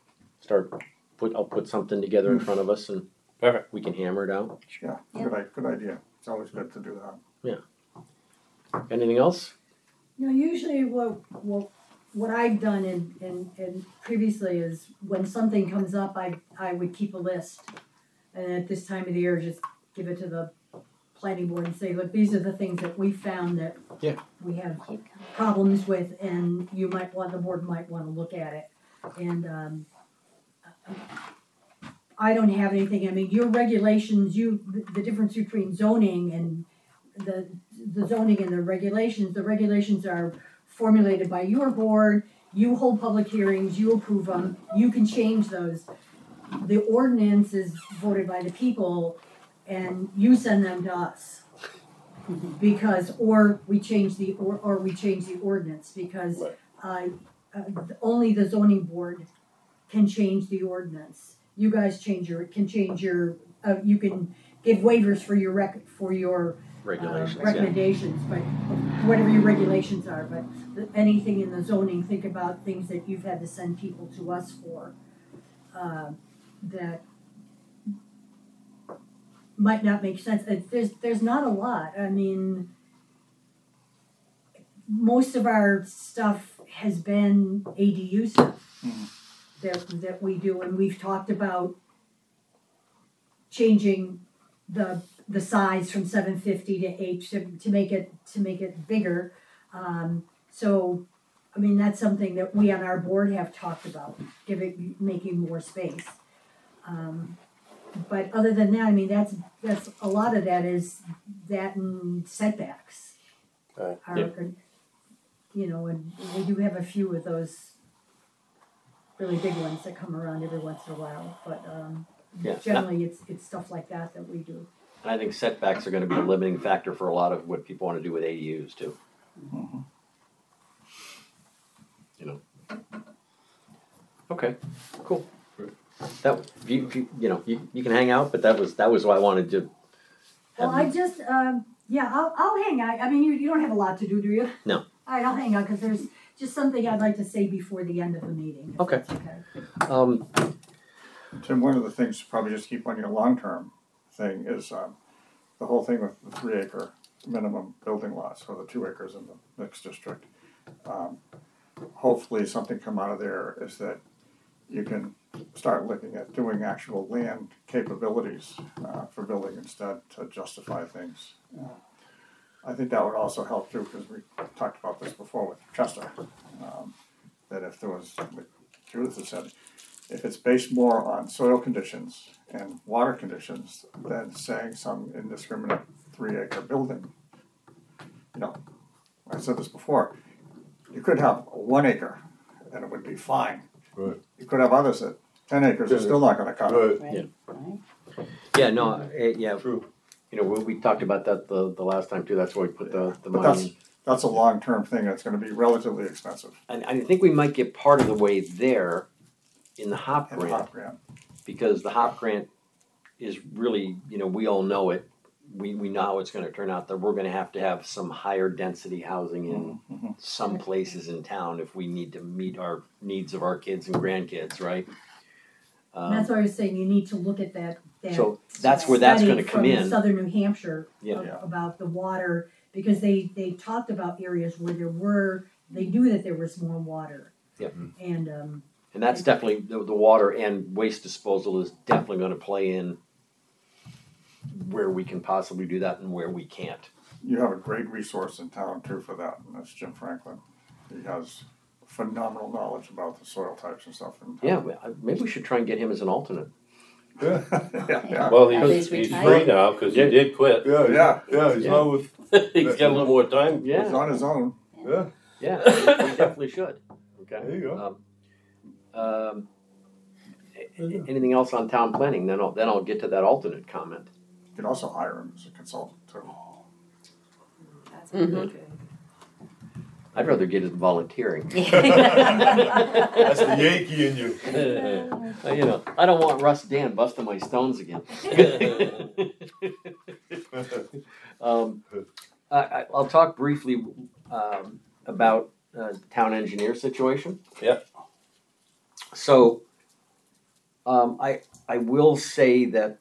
put something together in front of us and Perfect. we can hammer it out. Yeah, good idea. It's always good to do that. Anything else? You know, usually what I've done and previously is when something comes up, I would keep a list. And at this time of the year, just give it to the planning board and say, look, these are the things that we found that Yeah. we have problems with, and the board might want to look at it. And I don't have anything. I mean, your regulations, the difference between zoning and the zoning and the regulations are formulated by your board, you hold public hearings, you approve them, you can change those. The ordinance is voted by the people and you send them to us. Because, or we change the ordinance, because only the zoning board can change the ordinance. You guys you can give waivers for your Regulations, yeah. recommendations, but whatever your regulations are, but anything in the zoning, think about things that you've had to send people to us for, that might not make sense. There's not a lot. I mean, most of our stuff has been ADU stuff that we do, and we've talked about changing the size from 750 to 8 to make it bigger. So, I mean, that's something that we on our board have talked about, making more space. But other than that, I mean, that's a lot of that is that and setbacks. Right. You know, and we do have a few of those really big ones that come around every once in a while, but Yeah. generally it's stuff like that we do. And I think setbacks are gonna be a limiting factor for a lot of what people wanna do with ADUs too. You know. Okay, cool. That, you can hang out, but that was what I wanted to Well, have. I just, I'll hang out. I mean, you don't have a lot to do you? No. All right, I'll hang out because there's just something I'd like to say before the end of the meeting. if Okay. that's okay. Tim, one of the things to probably just keep on your long-term thing is the whole thing with the 3 acre minimum building lots, or the 2 acres in the mixed district. hopefully something come out of there is that you can start looking at doing actual land capabilities for building instead to justify things. I think that would also help too, because we talked about this before with Chester, that if there was, like Judith has said, if it's based more on soil conditions and water conditions than saying some indiscriminate 3-acre building, you know, I said this before, you could have 1 acre and it would be fine. Right. You could have others at 10 acres are still not gonna cut it. Right. Right? Yeah, no, yeah, True. you know, we talked about that the last time too, that's why we put the But money. that's a long-term thing, that's gonna be relatively expensive And I think we might get part of the way there in the HOP in the grant, HOP grant. because the HOP grant is really, you know, we all know it. We know how it's gonna turn out, that we're gonna have some higher density housing in Mhm. some places in town if we need to meet our needs of our kids and grandkids, right? And that's why I was saying you need to look at that. So that's where that's study gonna come from in. Southern New Hampshire Yeah. about the water, because they talked about areas where they knew that there was more water. Yep. And And that's definitely, the water and waste disposal is definitely gonna play in where we can possibly do that and where we can't. You have a great resource in town too for that, and that's Jim Franklin. He has phenomenal knowledge about the soil types and stuff in Yeah, town. maybe we should try and get him as an alternate. Yeah. Yeah. Well, Are he's these free retired? now, cause he did quit. Yeah. He's Yeah. not with. He's got a little more time. He's Yeah, on his own. Yeah. yeah, we definitely should. Okay. There you go. Anything else on town planning? Then I'll get to that alternate comment. You can also hire him as a consultant too. That's Mhm. good. I'd rather get it volunteering. That's the Yankee in you. You know, I don't want Russ Dan busting my stones again. I'll talk briefly about town engineer situation. Yeah. So, I will say that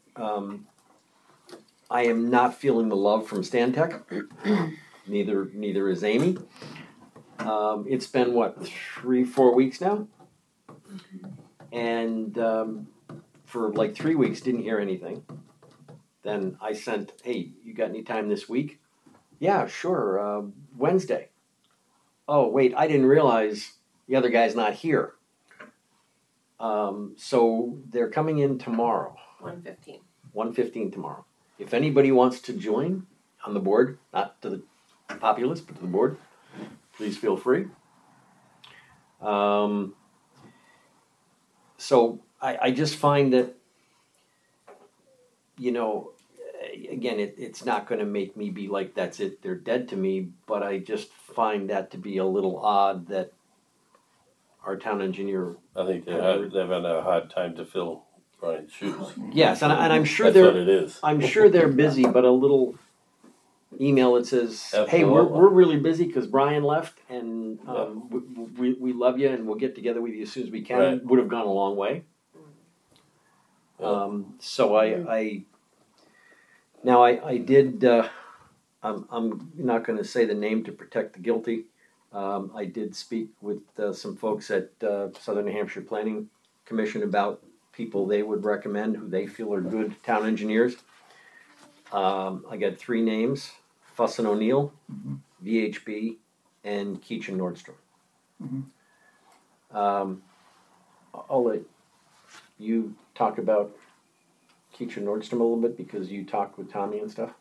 I am not feeling the love from Stantec. Neither is Amy. It's been what, 3-4 weeks now, and for like 3 weeks didn't hear anything. Then I sent, hey, you got any time this week? Yeah, sure. Wednesday. Oh wait, I didn't realize the other guy's not here. So they're coming in tomorrow. 1:15. 1:15 tomorrow. If anybody wants to join on the board, not to the populace, but to the board, please feel free. So I just find that, you know, again, it's not going to make me be like, that's it, they're dead to me, but I just find that to be a little odd that our town engineer, I think they've had a hard time to fill Brian's shoes. yes, and I'm sure That's what they're, it is. I'm sure they're busy, but a little email that says, "Hey, we're Absolutely. really busy because Brian left, and we love you, and we'll get together with you as soon as we can." Right. Would have gone a long way. Yeah. So I did. I'm not going to say the name to protect the guilty. I did speak with some folks at Southern New Hampshire Planning Commission about people they would recommend who they feel are good town engineers. I got 3 names: Fuss and O'Neill, VHB, and Keach and Nordstrom. I'll let you talk about Keach and Nordstrom a little bit because you talked with Tommy and stuff.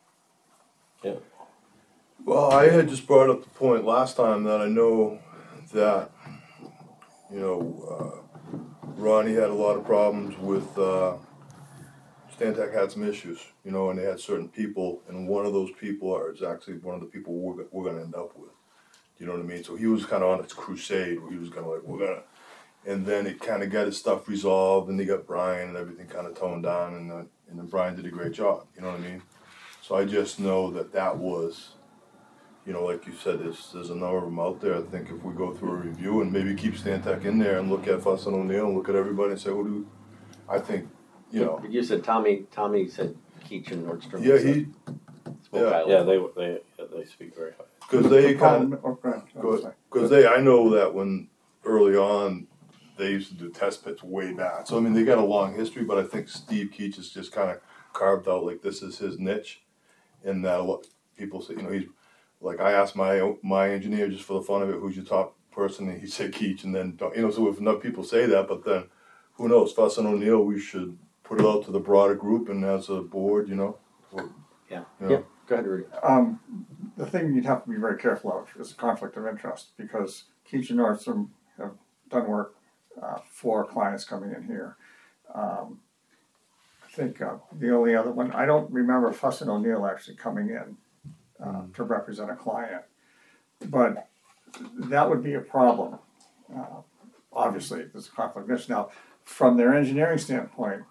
Well, I had just brought up the point last time that I know that, you know, Ronnie had a lot of problems with, Stantec had some issues, you know, and they had certain people, and one of those people is actually one of the people we're gonna end up with. You know what I mean? So he was kind of on its crusade where he was gonna and then it kind of got his stuff resolved, and they got Brian and everything kind of toned down, and then Brian did a great job. You know what I mean? So I just know that was, you know, like you said, there's a number of them out there. I think if we go through a review and maybe keep Stantec in there and look at Fuss and O'Neill and look at everybody and say, I think, you know. You said Tommy said Keach and Nordstrom. Yeah, he, Spoke highly. Yeah, they speak very high. Cause they The kind of, problem- oh, go ahead. cause I know that when, early on, they used to do test pits way back. So I mean, they got a long history, but I think Steve Keach has just kind of carved out like this is his niche. And what people say, he's like, I asked my engineer just for the fun of it, who's your top person? And he said Keach. And then, so if enough people say that, but then who knows? Fuss and O'Neill, we should put it out to the broader group and as a board, Yeah. You know. Yeah. Go ahead, Rudy. The thing you'd have to be very careful of is a conflict of interest, because Keach and Nordstrom have done work for clients coming in here. I think the only other one, I don't remember Fuss and O'Neill actually coming in to represent a client, but that would be a problem. Obviously, there's a conflict of interest. Now, from their engineering standpoint,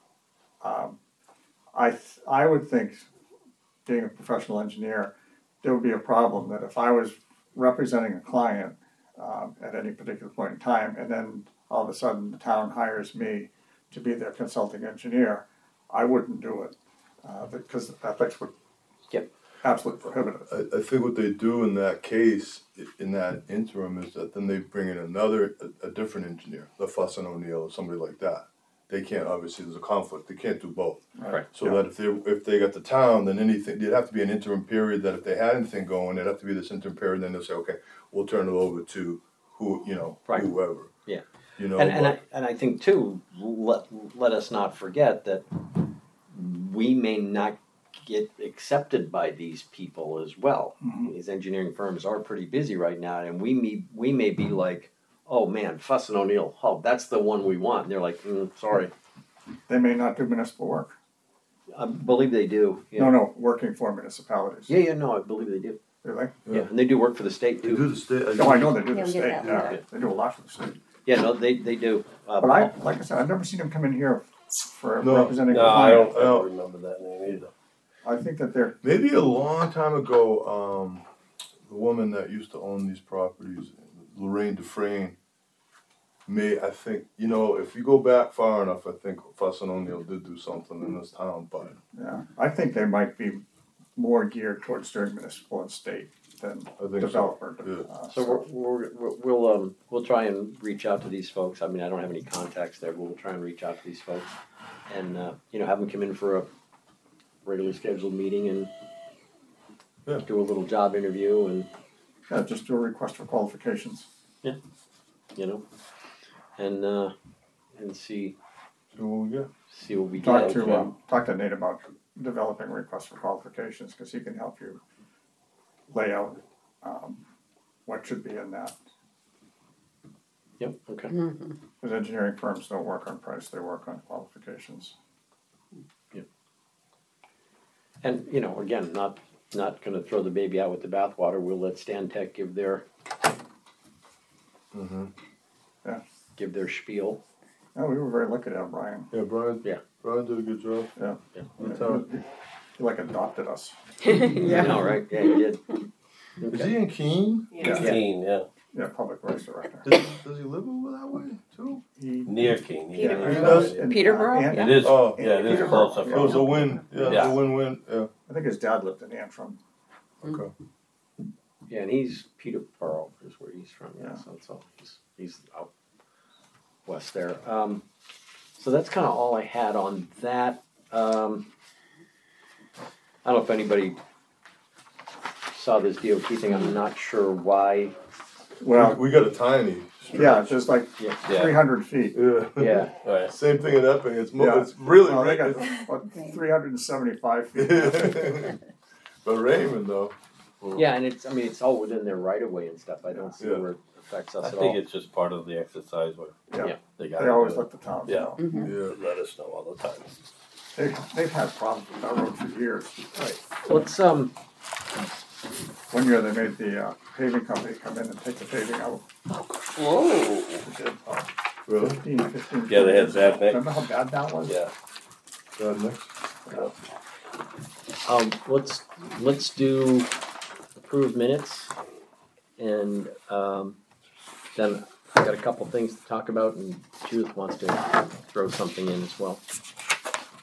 I would think, being a professional engineer, there would be a problem that if I was representing a client at any particular point in time, and then all of a sudden the town hires me to be their consulting engineer, I wouldn't do it because ethics would Yep. absolutely prohibit it. I think what they do in that case, in that interim, is that then they bring in a different engineer, the Fuss and O'Neill or somebody like that. They can't, obviously, there's a conflict, they can't do both. Right. So that if they got the town, then anything, there'd have to be an interim period that if they had anything going, there'd have to be this interim period, then they'll say, okay, we'll turn it over to Right. whoever. Yeah. But- And I think too, let us not forget that we may not get accepted by these people as well. Mhm. These engineering firms are pretty busy right now, and we may be like, oh man, Fuss and O'Neill, oh, that's the one we want. And they're like, sorry. They may not do municipal work. I believe they do. Yeah. No, working for municipalities. Yeah, no, I believe they do. Really? Yeah, and they do work for the state They too. do the state. No, I know they do Yeah, the we get state, that, yeah, yeah. they do a lot for the state. Yeah, no, they do. But like I said, I've never seen them come in here for No. representing a No, I client. don't remember that name either. I think that they're, Maybe a long time ago, the woman that used to own these properties, Lorraine Dufresne, I think, if you go back far enough, I think Fuss and O'Neill did do something in this town, but yeah, I think they might be more geared towards doing municipal and state than I think developer. so. Yeah. So we'll try and reach out to these folks. I mean, I don't have any contacts there, but we'll try and reach out to these folks and have them come in for a regularly scheduled meeting and Yeah. do a little job interview and Yeah, just do a request for qualifications. and see So what we got? what we Talk get. to Nate about developing requests for qualifications, because he can help you lay out what should be in that. Yep. Okay. Because engineering firms don't work on price, they work on qualifications. And again, not going to throw the baby out with the bathwater. We'll let Stan Tech give their give their spiel. No, we were very lucky to have Brian. Yeah, Brian. Yeah. Brian did a good job. Yeah. Good time. He like adopted us. Yeah. No, right? Yeah, you did. Is he in Keene? Yeah. Keene, yeah. Yeah, public works director. Does he live over that way too? He Near Keene. Yeah. He does? and, Peterborough? and- It is, Oh, yeah, it is Peterborough, close up. yeah. It was a win. Yeah, Yeah. a win-win. Yeah. I think his dad lived in Antrim. Okay. Yeah, and he's Peterborough is where he's from. Yeah, Yeah. so he's out west there. So that's kind of all I had on that. I don't know if anybody saw this DOT thing. I'm not sure why. Well, we got a tiny stretch. yeah, it's just like Yeah. 300 feet. Yeah. Yeah. Right. Same thing in Epping. It's Yeah. it's really Well, they right. got what, 375 feet. But Raymond though. Yeah, and it's all within their right of way and stuff. I don't see Yeah. where it affects us I at think all. it's just part of the exercise where Yeah. they got They always let the towns Yeah. know. Yeah. let us know all the time. They've had problems with that road for years. Let's One year they made the paving company come in and take the paving out. Whoa. They did Really? 15 Yeah, they had bad things. Remember how bad that was? Yeah. God, next. let's do approved minutes, and then I got a couple things to talk about, and Judith wants to throw something in as well.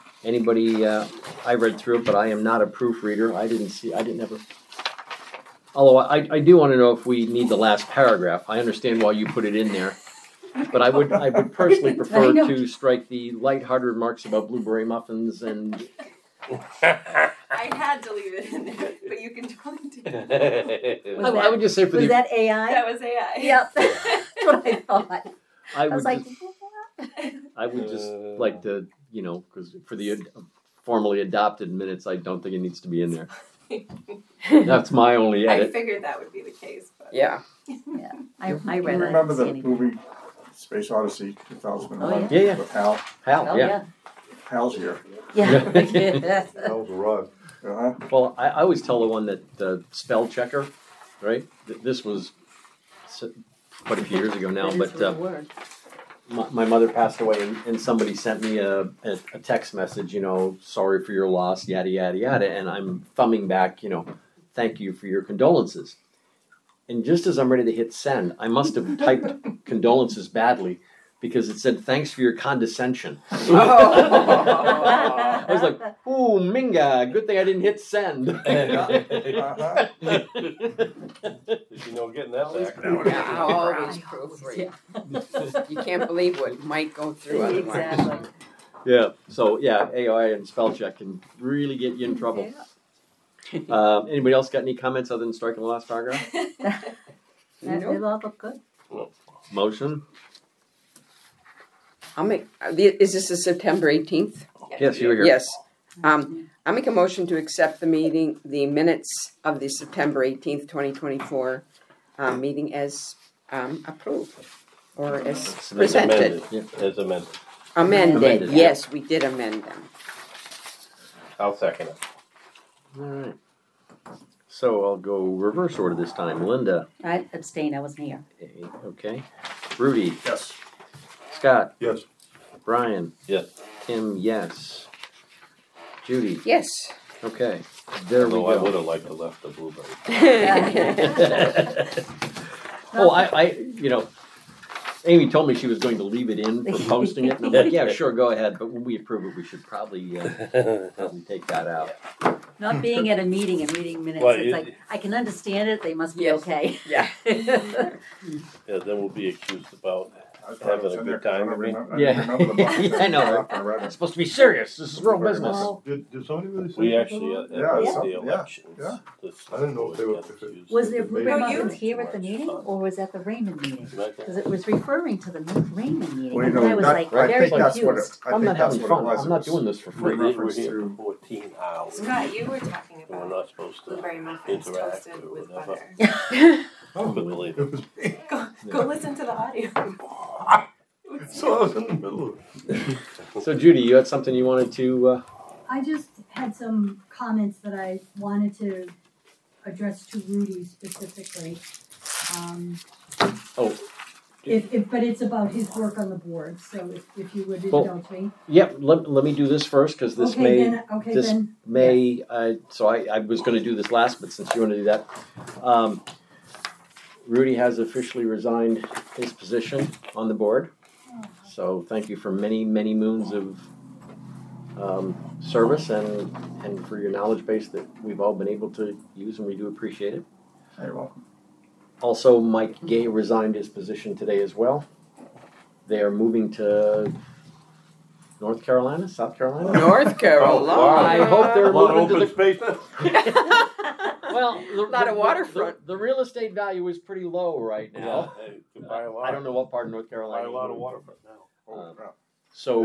Anybody? I read through it, but I am not a proofreader. I didn't ever. although I do wanna know if we need the last paragraph. I understand why you put it in there. But I would personally prefer know. to strike the lighthearted remarks about blueberry muffins and, I had to leave it in there, but you can totally do it. I would just say for Was the, that AI? That was AI. Yep, that's what I thought. I I would was like, just, I would just like to, you know, cause for the formally adopted minutes, I don't think it needs to be in there. That's my only I edit. figured that would be the case, but. Yeah. I Do read you it. remember I the didn't see anything. movie Space Odyssey 2001 Oh, yeah. with Hal? Hal, Oh, yeah. Hal's here. Yeah. That was a rod. Uh-huh. Well, I always tell the one that the spell checker, right? This was quite a few years ago now, That is but the word. my mother passed away and somebody sent me a text message, you know, sorry for your loss, yada, yada, yada. And I'm thumbing back, you know, thank you for your condolences. And just as I'm ready to hit send, I must have typed condolences badly because it said, thanks for your condescension. I was like, ooh, Minga, good thing I didn't hit send. Uh-huh. You know, getting that back. Yeah, I'll always proofread. You can't believe what might go through otherwise. Exactly. Yeah, so yeah, AI and spell check can really get you in trouble. Anybody else got any comments other than striking the last paragraph? They all look good. Motion? I'll make, is this the September 18th? Yes, you were here. Yes. I make a motion to accept the minutes of the September 18th, 2024 meeting as approved or as presented. As amended. Amended, yes, we did amend them. I'll second it. All right. So I'll go reverse order this time. Linda. I abstain, I wasn't here. Okay. Rudy. Yes. Scott. Yes. Brian. Yes. Tim, yes. Judy. Yes. Okay. There we Although I would go. have liked to left the blueberry. Oh, I, you know, Amy told me she was going to leave it in for posting it, and I'm like, yeah, sure, go ahead. But when we approve it, we should probably take that out. Not being at a meeting and reading minutes, Well, it's like, I can understand it, they must be Yes. okay. Yeah. Yeah, then we'll be accused about I thought it was having a in good there 'cause I time. don't I mean. remember- I Yeah. didn't remember the book. Yeah, I know. I read it. It's supposed to be serious. This is real business. Oh. Did somebody really say We that? actually, at Yeah, the yeah, elections. yeah. this I didn't know if they were- gets if it- used. Was there No, blueberry you- muffins here at the meeting, or was that the Raymond meeting? Right. Because it was referring to the Raymond meeting, Well, you and know, I was that- like I very think that's what it, confused. I I'm think not that's having what it fun. was. I'm not doing this for We're free. here reference for to- 14 hours. Scott, you were talking And we're about not supposed to blueberry muffins interact toasted or with whatever. butter. Oh, Couldn't believe it. it was me. Go listen to the audio. So I was in the middle of it. So Judy, you had something you wanted to, I just had some comments that I wanted to address to Rudy specifically. Oh. But it's about his work on the board, so if you would Well, indulge me. yep, let me do this first, because this Okay, this then, may, so I was gonna do this last, but since you wanna do that. Rudy has officially resigned his position on the board. So thank you for many, many moons of service and for your knowledge base that we've all been able to use, and we do appreciate it. You're welcome. Also, Mike Gay resigned his position today as well. They are moving to North Carolina, South Carolina? North Carolina. I hope they're A lot of moving to open the. space. Well, Lot of waterfront. The real estate value is pretty low right now. Yeah, hey, you can buy a lot. I don't know what part of North Carolina. Buy a lot of waterfront now. Oh, yeah. So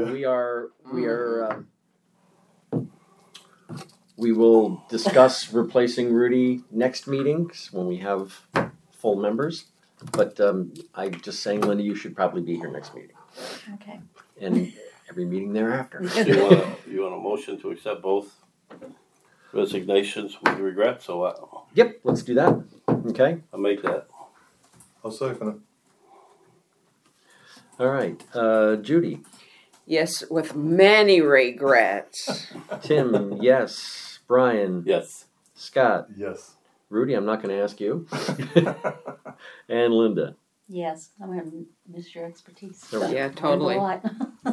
we will discuss replacing Rudy next meetings when we have full members. But I'm just saying, Linda, you should probably be here next meeting Okay. and every meeting thereafter. You want a motion to accept both resignations with regret? So Yep, let's do that. Okay. I'll make that. I'll second it. All right. Judy, Yes, with many regrets. Tim, yes. Brian, Yes. Scott, Yes. Rudy, I'm not going to ask you, and Linda. Yes, I'm gonna miss your expertise. There we go. Yeah, totally. A lot.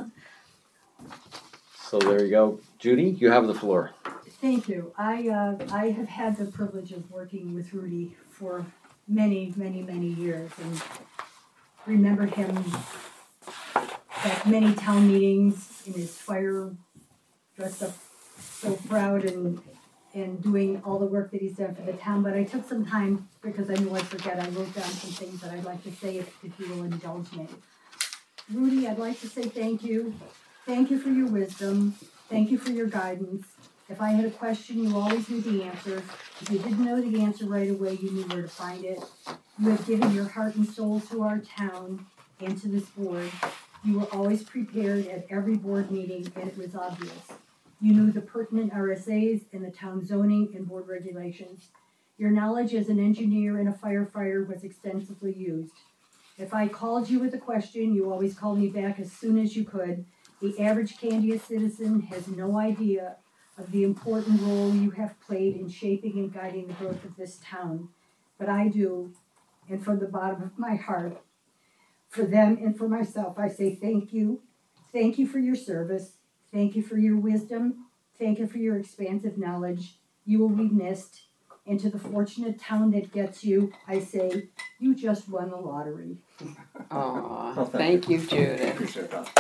So there you go. Judy, you have the floor. Thank you. I have had the privilege of working with Rudy for many, many, many years and remembered him at many town meetings in his fire, dressed up so proud and doing all the work that he's done for the town. But I took some time, because I knew I'd forget, I wrote down some things that I'd like to say if you will indulge me. Rudy, I'd like to say thank you. Thank you for your wisdom. Thank you for your guidance. If I had a question, you always knew the answer. If you didn't know the answer right away, you knew where to find it. You have given your heart and soul to our town and to this board. You were always prepared at every board meeting, and it was obvious. You knew the pertinent RSAs and the town zoning and board regulations. Your knowledge as an engineer and a firefighter was extensively used. If I called you with a question, you always called me back as soon as you could. The average Candia citizen has no idea of the important role you have played in shaping and guiding the growth of this town. But I do, and from the bottom of my heart, for them and for myself, I say thank you. Thank you for your service. Thank you for your wisdom. Thank you for your expansive knowledge. You will be missed. And to the fortunate town that gets you, I say, you just won the lottery. Aw, Well, thank you, Judith. Appreciate that.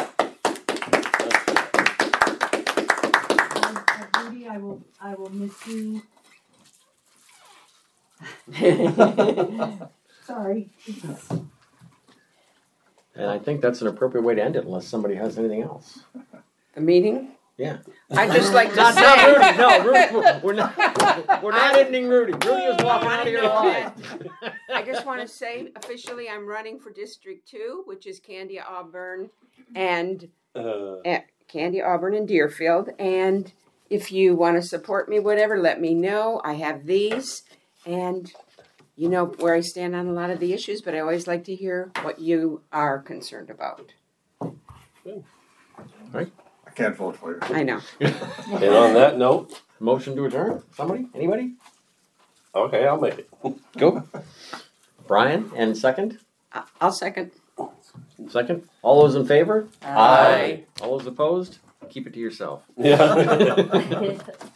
Rudy, I will miss you. Sorry. And I think that's an appropriate way to end it, unless somebody has anything else. The meeting? Yeah. I'd just like to Not say. Rudy. No, Rudy. We're not ending Rudy. Rudy is walking out of here alive. I just want to say officially I'm running for District 2, which is Candia, Auburn, and Candia, Auburn, and Deerfield. And if you want to support me, whatever, let me know. I have these, and you know where I stand on a lot of the issues, but I always like to hear what you are concerned about. I can't vote for you. I know. And on that note, Motion to adjourn? Somebody? Anybody? okay, I'll make it. Go. Brian, and second? I'll second. Second? All those in favor? Aye. All those opposed? Keep it to yourself. Yeah.